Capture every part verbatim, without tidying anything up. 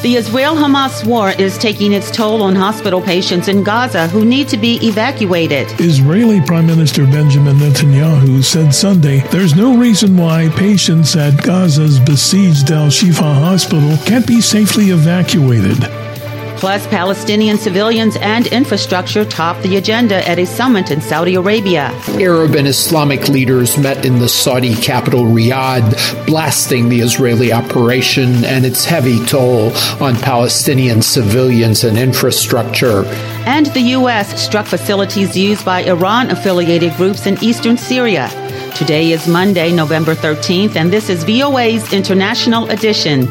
The Israel-Hamas war is taking its toll on hospital patients in Gaza who need to be evacuated. Israeli Prime Minister Benjamin Netanyahu said Sunday there's no reason why patients at Gaza's besieged Al-Shifa hospital can't be safely evacuated. Plus, Palestinian civilians and infrastructure topped the agenda at a summit in Saudi Arabia. Arab and Islamic leaders met in the Saudi capital Riyadh, blasting the Israeli operation and its heavy toll on Palestinian civilians and infrastructure. And the U S struck facilities used by Iran-affiliated groups in eastern Syria. Today is Monday, November thirteenth, and this is V O A's International Edition.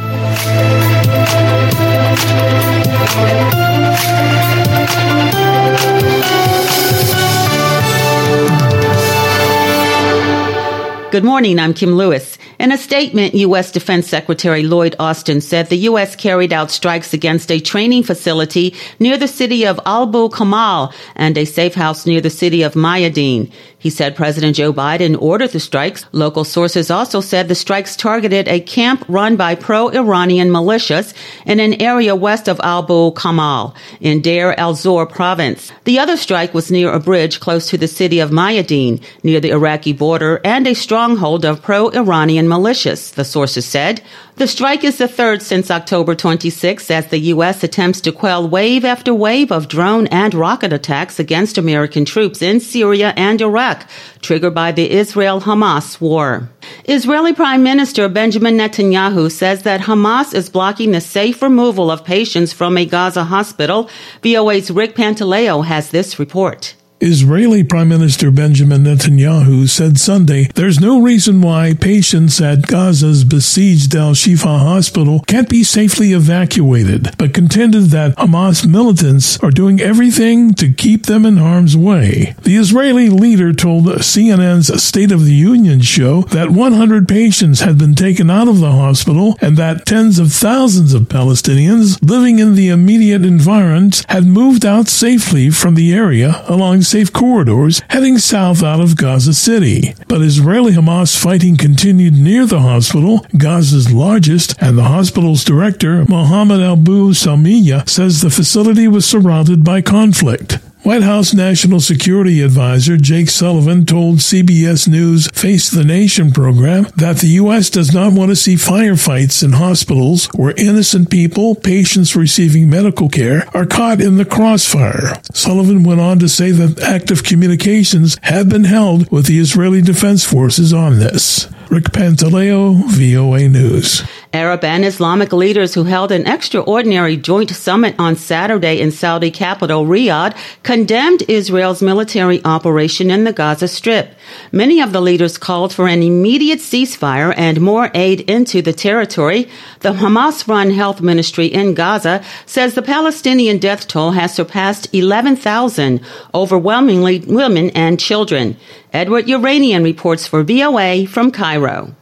Good morning, I'm Kim Lewis. In a statement, U S Defense Secretary Lloyd Austin said the U S carried out strikes against a training facility near the city of Abu Kamal and a safe house near the city of Mayadeen. He said President Joe Biden ordered the strikes. Local sources also said the strikes targeted a camp run by pro-Iranian militias in an area west of Abu Kamal in Deir el-Zor province. The other strike was near a bridge close to the city of Mayadeen, near the Iraqi border, and a stronghold of pro-Iranian militias, the sources said. The strike is the third since October twenty-sixth as the U S attempts to quell wave after wave of drone and rocket attacks against American troops in Syria and Iraq, triggered by the Israel-Hamas war. Israeli Prime Minister Benjamin Netanyahu says that Hamas is blocking the safe removal of patients from a Gaza hospital. V O A's Rick Pantaleo has this report. Israeli Prime Minister Benjamin Netanyahu said Sunday there's no reason why patients at Gaza's besieged Al-Shifa hospital can't be safely evacuated, but contended that Hamas militants are doing everything to keep them in harm's way. The Israeli leader told C N N's State of the Union show that one hundred patients had been taken out of the hospital and that tens of thousands of Palestinians living in the immediate environs had moved out safely from the area along safe corridors heading south out of Gaza City. But Israeli-Hamas fighting continued near the hospital, Gaza's largest, and the hospital's director, Mohammed Abu Salmiya, says the facility was surrounded by conflict. White House National Security Advisor Jake Sullivan told C B S News' Face the Nation program that the U S does not want to see firefights in hospitals where innocent people, patients receiving medical care, are caught in the crossfire. Sullivan went on to say that active communications have been held with the Israeli Defense Forces on this. Rick Pantaleo, V O A News. Arab and Islamic leaders who held an extraordinary joint summit on Saturday in Saudi capital Riyadh condemned Israel's military operation in the Gaza Strip. Many of the leaders called for an immediate ceasefire and more aid into the territory. The Hamas-run health ministry in Gaza says the Palestinian death toll has surpassed eleven thousand, overwhelmingly women and children. Edward Uranian reports for V O A from Cairo.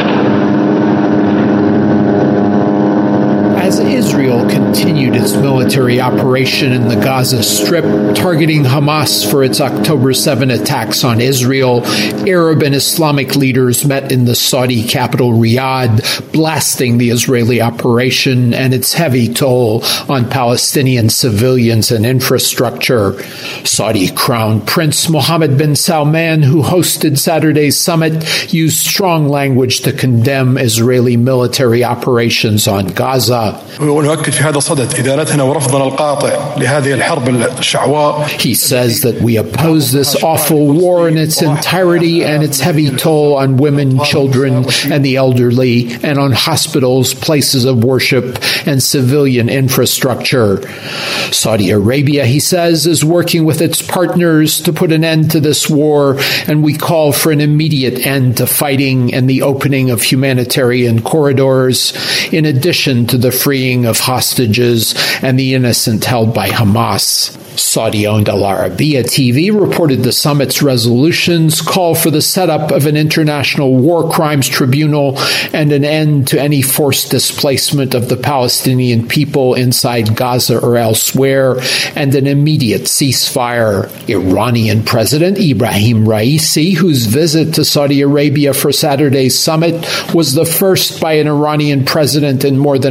As Israel continued its military operation in the Gaza Strip, targeting Hamas for its October seventh attacks on Israel, Arab and Islamic leaders met in the Saudi capital Riyadh, blasting the Israeli operation and its heavy toll on Palestinian civilians and infrastructure. Saudi Crown Prince Mohammed bin Salman, who hosted Saturday's summit, used strong language to condemn Israeli military operations on Gaza. ونؤكد في هذا الصدد إدانتنا ورفضنا القاطع لهذه الحرب الشعواء. He says that we oppose this awful war in its entirety and its heavy toll on women, children, and the elderly, and on hospitals, places of worship, and civilian infrastructure. Saudi Arabia, he says, is working with its partners to put an end to this war, and we call for an immediate end to fighting and the opening of humanitarian corridors, in addition to the freeing of hostages and the innocent held by Hamas. Saudi-owned Al Arabiya T V reported the summit's resolutions call for the setup of an international war crimes tribunal and an end to any forced displacement of the Palestinian people inside Gaza or elsewhere, and an immediate ceasefire. Iranian President Ibrahim Raisi, whose visit to Saudi Arabia for Saturday's summit was the first by an Iranian president in more than a decade,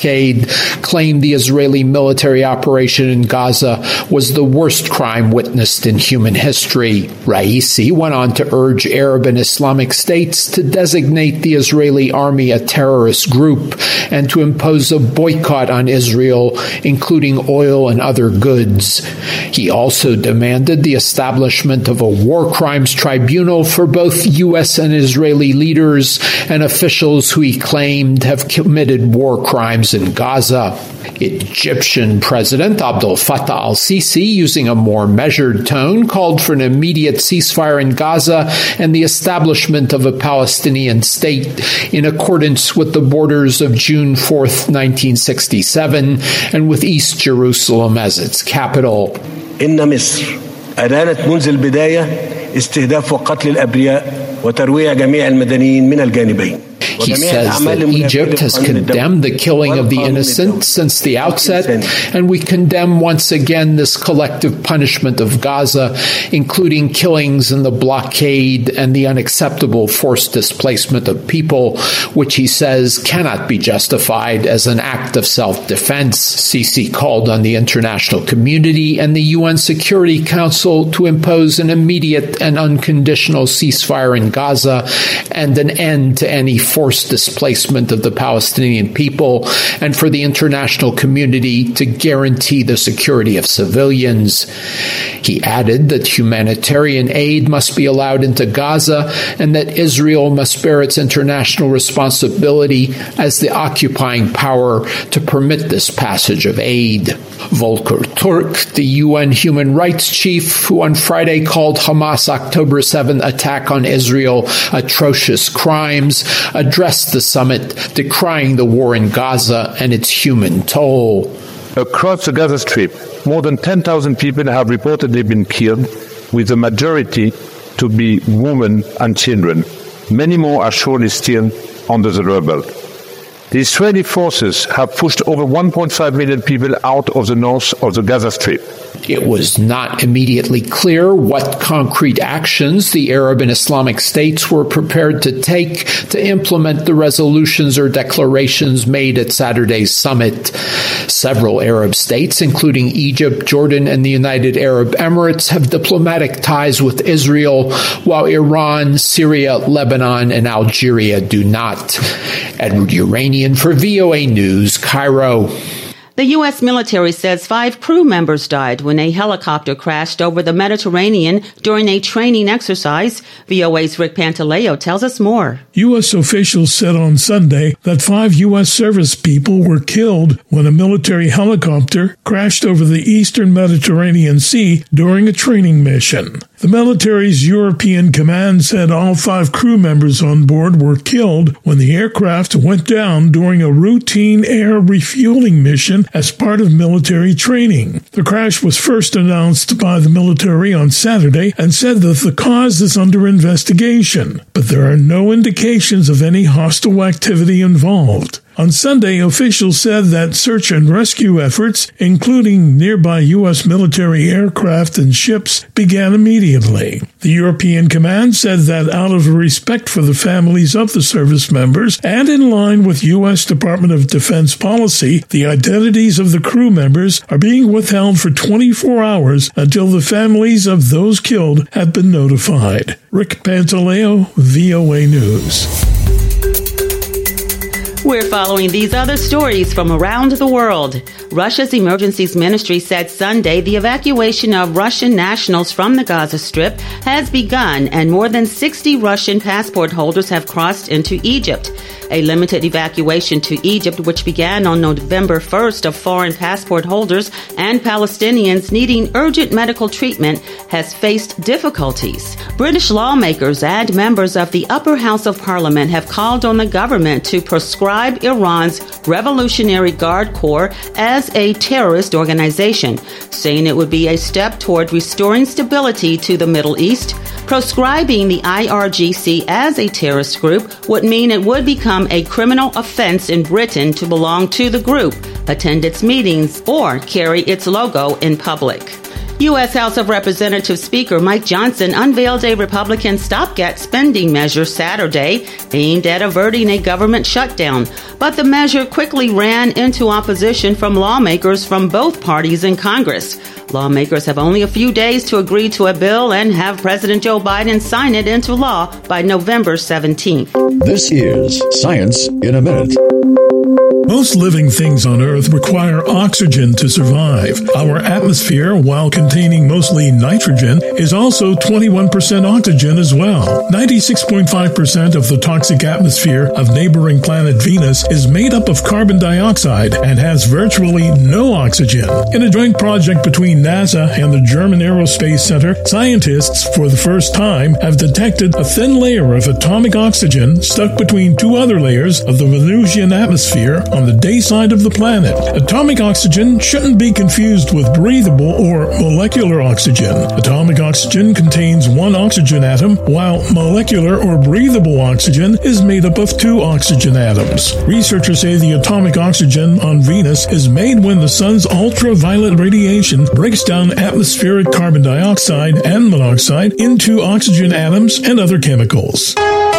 decade, claimed the Israeli military operation in Gaza was the worst crime witnessed in human history. Raisi went on to urge Arab and Islamic states to designate the Israeli army a terrorist group and to impose a boycott on Israel, including oil and other goods. He also demanded the establishment of a war crimes tribunal for both U S and Israeli leaders and officials who he claimed have committed war crimes in Gaza. Egyptian President Abdel Fattah al-Sisi, using a more measured tone, called for an immediate ceasefire in Gaza and the establishment of a Palestinian state in accordance with the borders of June fourth, nineteen sixty-seven, and with East Jerusalem as its capital. إن مصر أدانت منذ البداية استهداف وقتل الأبرياء وترويع جميع المدنيين من الجانبين. He says that Egypt has condemned the killing of the innocent since the outset, and we condemn once again this collective punishment of Gaza, including killings in the blockade and the unacceptable forced displacement of people, which he says cannot be justified as an act of self-defense. Sisi called on the international community and the U N Security Council to impose an immediate and unconditional ceasefire in Gaza and an end to any forced displacement of the Palestinian people, and for the international community to guarantee the security of civilians. He added that humanitarian aid must be allowed into Gaza and that Israel must bear its international responsibility as the occupying power to permit this passage of aid. Volker Turk, the U N human rights chief, who on Friday called Hamas' October seventh attack on Israel atrocious crimes, addressed the summit, decrying the war in Gaza and its human toll. Across the Gaza Strip, more than ten thousand people have reportedly been killed, with the majority to be women and children. Many more are surely still under the rubble. The Israeli forces have pushed over one point five million people out of the north of the Gaza Strip. It was not immediately clear what concrete actions the Arab and Islamic states were prepared to take to implement the resolutions or declarations made at Saturday's summit. Several Arab states, including Egypt, Jordan, and the United Arab Emirates, have diplomatic ties with Israel, while Iran, Syria, Lebanon, and Algeria do not. Edward Uranian for V O A News, Cairo. The U S military says five crew members died when a helicopter crashed over the Mediterranean during a training exercise. V O A's Rick Pantaleo tells us more. U S officials said on Sunday that five U S service people were killed when a military helicopter crashed over the eastern Mediterranean Sea during a training mission. The military's European command said all five crew members on board were killed when the aircraft went down during a routine air refueling mission as part of military training. The crash was first announced by the military on Saturday and said that the cause is under investigation, but there are no indications of any hostile activity involved. On Sunday, officials said that search and rescue efforts, including nearby U S military aircraft and ships, began immediately. The European command said that out of respect for the families of the service members and in line with U S Department of Defense policy, the identities of the crew members are being withheld for twenty-four hours until the families of those killed have been notified. Rick Pantaleo, V O A News. We're following these other stories from around the world. Russia's Emergencies Ministry said Sunday the evacuation of Russian nationals from the Gaza Strip has begun and more than sixty Russian passport holders have crossed into Egypt. A limited evacuation to Egypt, which began on November first of foreign passport holders and Palestinians needing urgent medical treatment, has faced difficulties. British lawmakers and members of the upper house of parliament have called on the government to proscribe Iran's Revolutionary Guard Corps as a terrorist organization, saying it would be a step toward restoring stability to the Middle East. Proscribing the I R G C as a terrorist group would mean it would become a criminal offense in Britain to belong to the group, attend its meetings, or carry its logo in public. U S. House of Representatives Speaker Mike Johnson unveiled a Republican stopgap spending measure Saturday aimed at averting a government shutdown. But the measure quickly ran into opposition from lawmakers from both parties in Congress. Lawmakers have only a few days to agree to a bill and have President Joe Biden sign it into law by November seventeenth. This is Science in a Minute. Most living things on Earth require oxygen to survive. Our atmosphere, while containing mostly nitrogen, is also twenty-one percent oxygen as well. ninety-six point five percent of the toxic atmosphere of neighboring planet Venus is made up of carbon dioxide and has virtually no oxygen. In a joint project between NASA and the German Aerospace Center, scientists, for the first time, have detected a thin layer of atomic oxygen stuck between two other layers of the Venusian atmosphere on the day side of the planet. Atomic oxygen shouldn't be confused with breathable or molecular oxygen. Atomic oxygen contains one oxygen atom, while molecular or breathable oxygen is made up of two oxygen atoms. Researchers say the atomic oxygen on Venus is made when the sun's ultraviolet radiation breaks down atmospheric carbon dioxide and monoxide into oxygen atoms and other chemicals.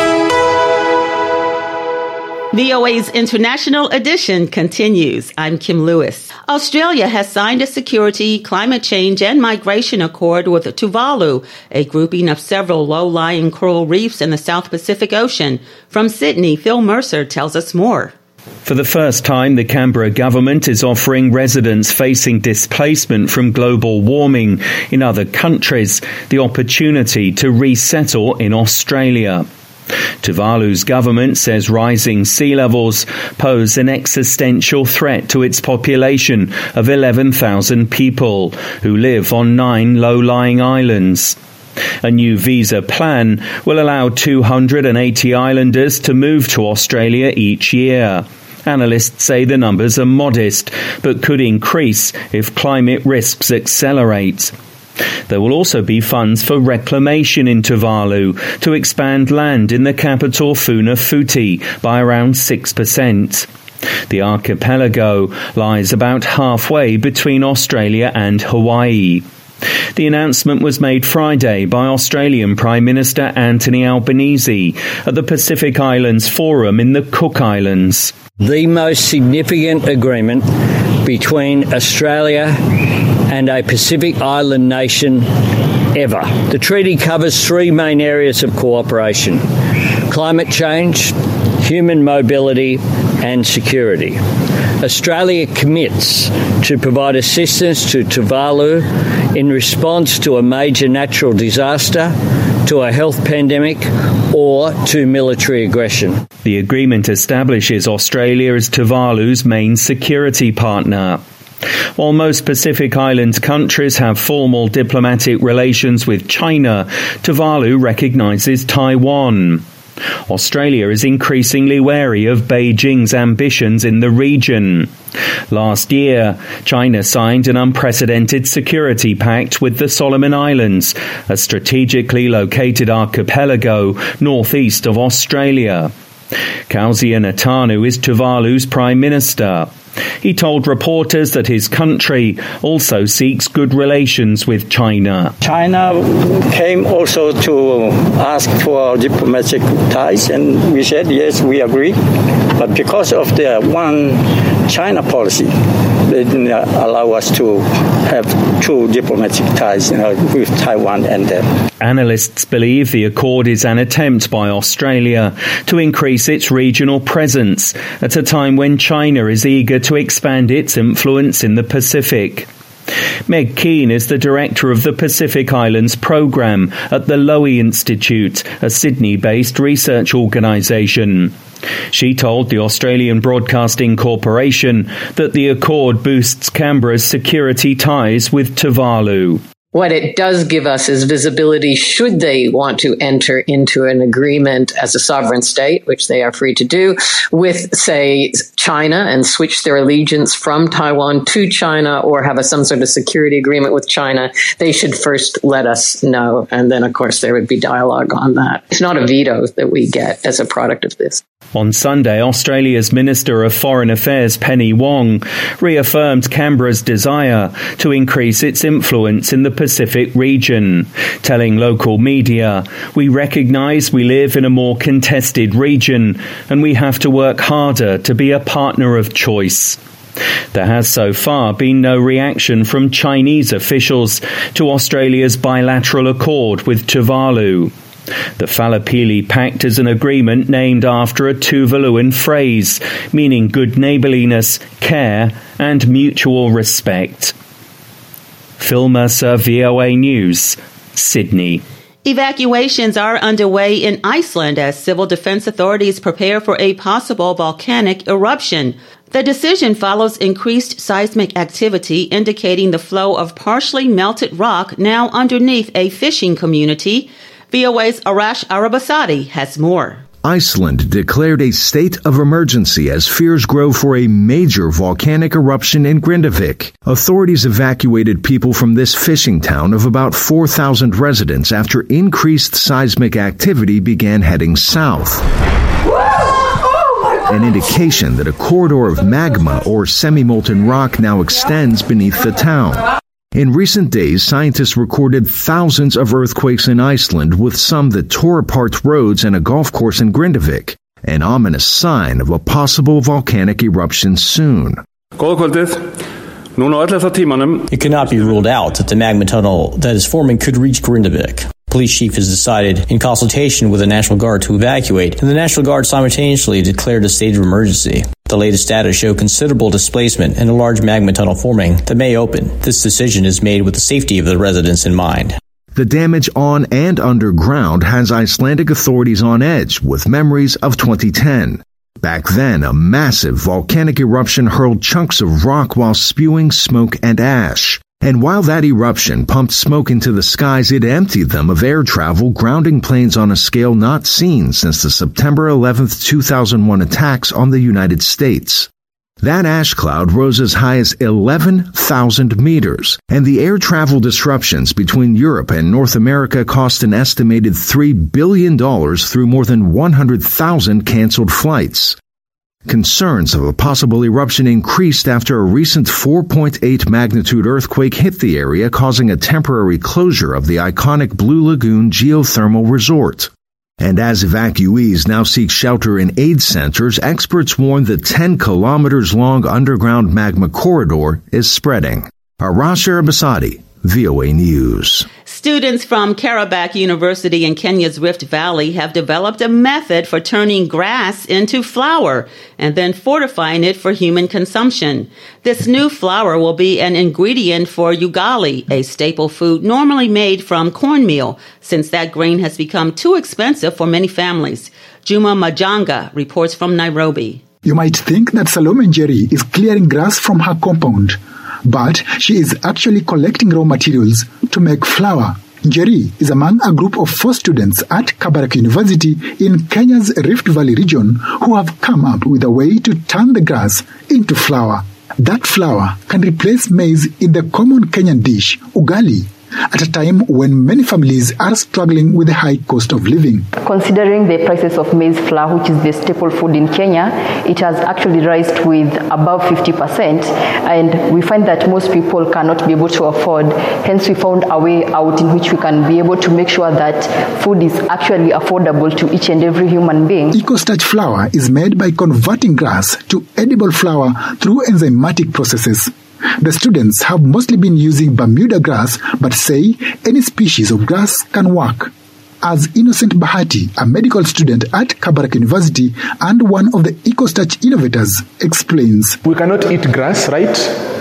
V O A's International Edition continues. I'm Kim Lewis. Australia has signed a security, climate change, and migration accord with Tuvalu, a grouping of several low-lying coral reefs in the South Pacific Ocean. From Sydney, Phil Mercer tells us more. For the first time, the Canberra government is offering residents facing displacement from global warming in other countries the opportunity to resettle in Australia. Tuvalu's government says rising sea levels pose an existential threat to its population of eleven thousand people who live on nine low-lying islands. A new visa plan will allow two hundred eighty islanders to move to Australia each year. Analysts say the numbers are modest, but could increase if climate risks accelerate. There will also be funds for reclamation in Tuvalu to expand land in the capital Funafuti by around six percent. The archipelago lies about halfway between Australia and Hawaii. The announcement was made Friday by Australian Prime Minister Anthony Albanese at the Pacific Islands Forum in the Cook Islands. The most significant agreement between Australia and a Pacific Island nation ever. The treaty covers three main areas of cooperation: climate change, human mobility, and security. Australia commits to provide assistance to Tuvalu in response to a major natural disaster, to a health pandemic, or to military aggression. The agreement establishes Australia as Tuvalu's main security partner. While most Pacific Island countries have formal diplomatic relations with China, Tuvalu recognises Taiwan. Australia is increasingly wary of Beijing's ambitions in the region. Last year, China signed an unprecedented security pact with the Solomon Islands, a strategically located archipelago northeast of Australia. Kausia Natanu is Tuvalu's Prime Minister. He told reporters that his country also seeks good relations with China. China came also to ask for diplomatic ties, and we said, yes, we agree. But because of the one China policy, they didn't allow us to have true diplomatic ties, you know, with Taiwan and them. Analysts believe the accord is an attempt by Australia to increase its regional presence at a time when China is eager to expand its influence in the Pacific. Meg Keane is the director of the Pacific Islands Programme at the Lowy Institute, a Sydney-based research organisation. She told the Australian Broadcasting Corporation that the accord boosts Canberra's security ties with Tuvalu. What it does give us is visibility should they want to enter into an agreement as a sovereign state, which they are free to do, with, say, China and switch their allegiance from Taiwan to China or have a, some sort of security agreement with China. They should first let us know. And then, of course, there would be dialogue on that. It's not a veto that we get as a product of this. On Sunday, Australia's Minister of Foreign Affairs, Penny Wong, reaffirmed Canberra's desire to increase its influence in the Pacific region, telling local media, "We recognise we live in a more contested region and we have to work harder to be a partner of choice." There has so far been no reaction from Chinese officials to Australia's bilateral accord with Tuvalu. The Falapili Pact is an agreement named after a Tuvaluan phrase, meaning good neighbourliness, care and mutual respect. Phil Mercer, V O A News, Sydney. Evacuations are underway in Iceland as civil defense authorities prepare for a possible volcanic eruption. The decision follows increased seismic activity indicating the flow of partially melted rock now underneath a fishing community. V O A's Arash Arabasadi has more. Iceland declared a state of emergency as fears grow for a major volcanic eruption in Grindavik. Authorities evacuated people from this fishing town of about four thousand residents after increased seismic activity began heading south. An indication that a corridor of magma or semi-molten rock now extends beneath the town. In recent days, scientists recorded thousands of earthquakes in Iceland, with some that tore apart roads and a golf course in Grindavik, an ominous sign of a possible volcanic eruption soon. It cannot be ruled out that the magma tunnel that is forming could reach Grindavik. Police chief has decided, in consultation with the National Guard, to evacuate, and the National Guard simultaneously declared a state of emergency. The latest data show considerable displacement and a large magma tunnel forming that may open. This decision is made with the safety of the residents in mind. The damage on and underground has Icelandic authorities on edge with memories of twenty ten. Back then, a massive volcanic eruption hurled chunks of rock while spewing smoke and ash. And while that eruption pumped smoke into the skies, it emptied them of air travel, grounding planes on a scale not seen since the September eleventh, two thousand one attacks on the United States. That ash cloud rose as high as eleven thousand meters, and the air travel disruptions between Europe and North America cost an estimated three billion dollars through more than one hundred thousand canceled flights. Concerns of a possible eruption increased after a recent four point eight magnitude earthquake hit the area, causing a temporary closure of the iconic Blue Lagoon geothermal resort. And as evacuees now seek shelter in aid centers, experts warn the ten kilometers long underground magma corridor is spreading. Arash Arabasadi, V O A News. Students from Karabakh University in Kenya's Rift Valley have developed a method for turning grass into flour and then fortifying it for human consumption. This new flour will be an ingredient for ugali, a staple food normally made from cornmeal, since that grain has become too expensive for many families. Juma Majanga reports from Nairobi. You might think that Salome Njeri is clearing grass from her compound, but she is actually collecting raw materials to make flour. Njeri is among a group of four students at Kabarak University in Kenya's Rift Valley region who have come up with a way to turn the grass into flour. That flour can replace maize in the common Kenyan dish, ugali, at a time when many families are struggling with the high cost of living. Considering the prices of maize flour, which is the staple food in Kenya, it has actually risen with above fifty percent, and we find that most people cannot be able to afford. Hence, we found a way out in which we can be able to make sure that food is actually affordable to each and every human being. EcoStarch flour is made by converting grass to edible flour through enzymatic processes. The students have mostly been using Bermuda grass, but say any species of grass can work. As Innocent Bahati, a medical student at Kabarak University and one of the EcoStarch innovators, explains. We cannot eat grass, right?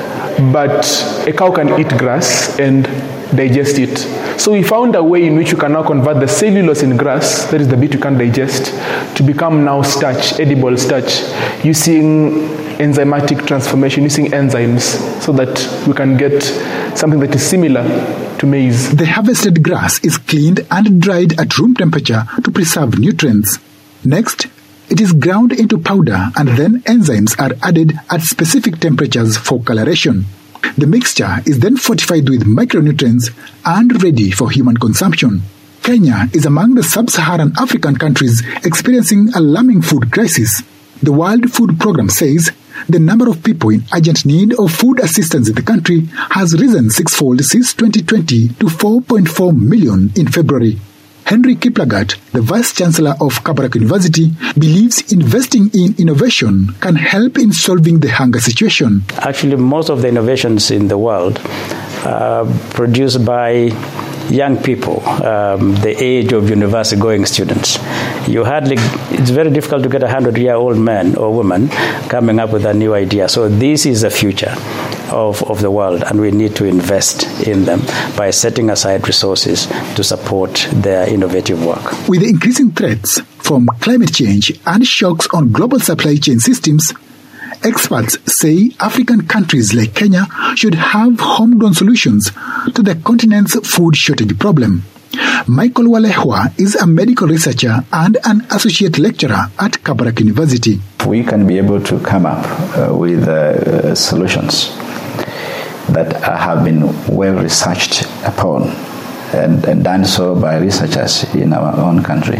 But a cow can eat grass and digest it. So we found a way in which you can now convert the cellulose in grass, that is the bit you can digest, to become now starch, edible starch, using enzymatic transformation, using enzymes, so that we can get something that is similar to maize. The harvested grass is cleaned and dried at room temperature to preserve nutrients. Next, it is ground into powder and then enzymes are added at specific temperatures for coloration. The mixture is then fortified with micronutrients and ready for human consumption. Kenya is among the sub-Saharan African countries experiencing a alarming food crisis. The World Food Programme says the number of people in urgent need of food assistance in the country has risen sixfold since twenty twenty to four point four million in February. Henry Kiplagat, the Vice-Chancellor of Kabarak University, believes investing in innovation can help in solving the hunger situation. Actually, most of the innovations in the world are produced by young people, um, the age of university-going students. You hardly, it's very difficult to get a hundred-year-old man or woman coming up with a new idea. So this is the future of, of the world, and we need to invest in them by setting aside resources to support their innovative work. With the increasing threats from climate change and shocks on global supply chain systems, experts say African countries like Kenya should have homegrown solutions to the continent's food shortage problem. Michael Walehwa is a medical researcher and an associate lecturer at Kabarak University. We can be able to come up uh, with uh, solutions that have been well researched upon and, and done so by researchers in our own country,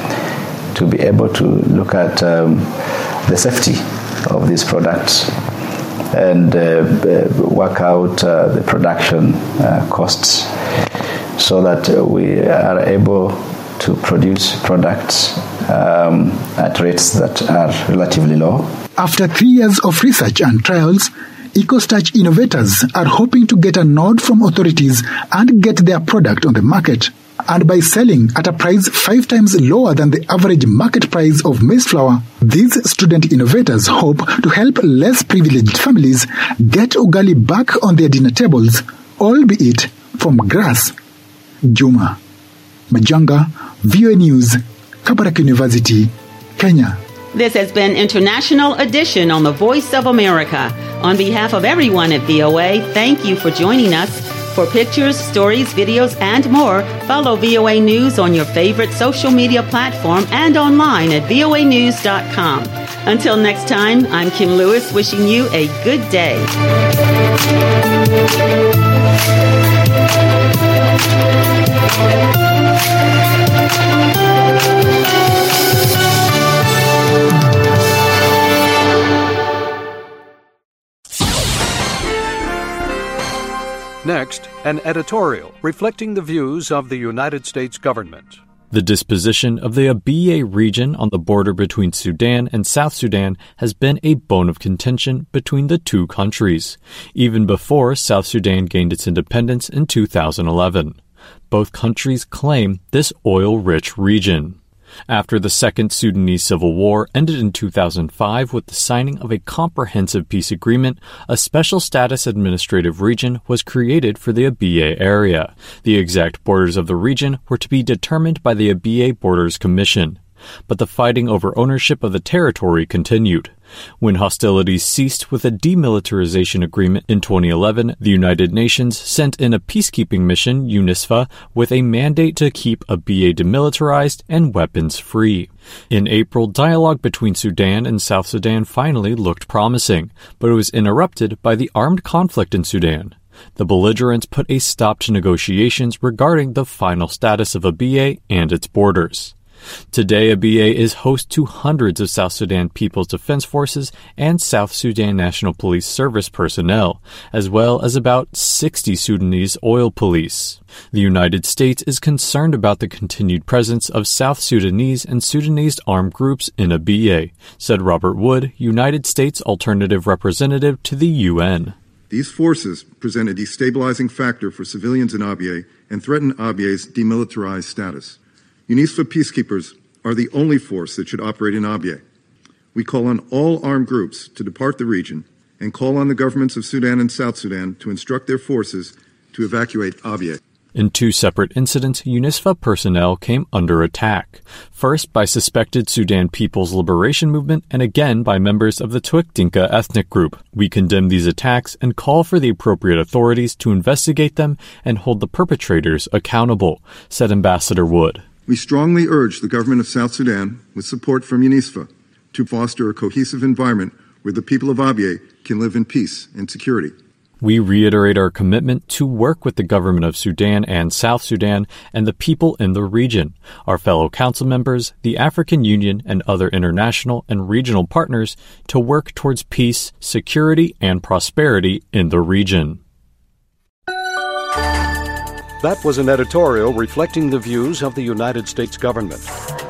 to be able to look at um, the safety of these products and uh, work out uh, the production uh, costs so that we are able to produce products um, at rates that are relatively low. After three years of research and trials, EcoStarch innovators are hoping to get a nod from authorities and get their product on the market. And by selling at a price five times lower than the average market price of maize flour, these student innovators hope to help less privileged families get ugali back on their dinner tables, albeit from grass. Juma Majanga, V O A News, Kabarak University, Kenya. This has been International Edition on the Voice of America. On behalf of everyone at V O A, thank you for joining us. For pictures, stories, videos, and more, follow V O A News on your favorite social media platform and online at V O A news dot com. Until next time, I'm Kim Lewis wishing you a good day. Next, an editorial reflecting the views of the United States government. The disposition of the Abyei region on the border between Sudan and South Sudan has been a bone of contention between the two countries, even before South Sudan gained its independence in two thousand eleven. Both countries claim this oil-rich region. After the Second Sudanese Civil War ended in two thousand five with the signing of a comprehensive peace agreement, a special status administrative region was created for the Abyei area. The exact borders of the region were to be determined by the Abyei Borders Commission. But the fighting over ownership of the territory continued. When hostilities ceased with a demilitarization agreement in twenty eleven, the United Nations sent in a peacekeeping mission, UNISFA, with a mandate to keep Abyei demilitarized and weapons-free. In April, dialogue between Sudan and South Sudan finally looked promising, but it was interrupted by the armed conflict in Sudan. The belligerents put a stop to negotiations regarding the final status of Abyei and its borders. Today, Abyei is host to hundreds of South Sudan People's Defense Forces and South Sudan National Police Service personnel, as well as about sixty Sudanese oil police. The United States is concerned about the continued presence of South Sudanese and Sudanese armed groups in Abyei, said Robert Wood, United States Alternative Representative to the U N. These forces present a destabilizing factor for civilians in Abyei and threaten Abyei's demilitarized status. UNISFA peacekeepers are the only force that should operate in Abyei. We call on all armed groups to depart the region and call on the governments of Sudan and South Sudan to instruct their forces to evacuate Abyei. In two separate incidents, UNISFA personnel came under attack, first by suspected Sudan People's Liberation Movement and again by members of the Twik Dinka ethnic group. We condemn these attacks and call for the appropriate authorities to investigate them and hold the perpetrators accountable, said Ambassador Wood. We strongly urge the government of South Sudan, with support from UNISFA, to foster a cohesive environment where the people of Abyei can live in peace and security. We reiterate our commitment to work with the government of Sudan and South Sudan and the people in the region, our fellow council members, the African Union, and other international and regional partners to work towards peace, security, and prosperity in the region. That was an editorial reflecting the views of the United States government.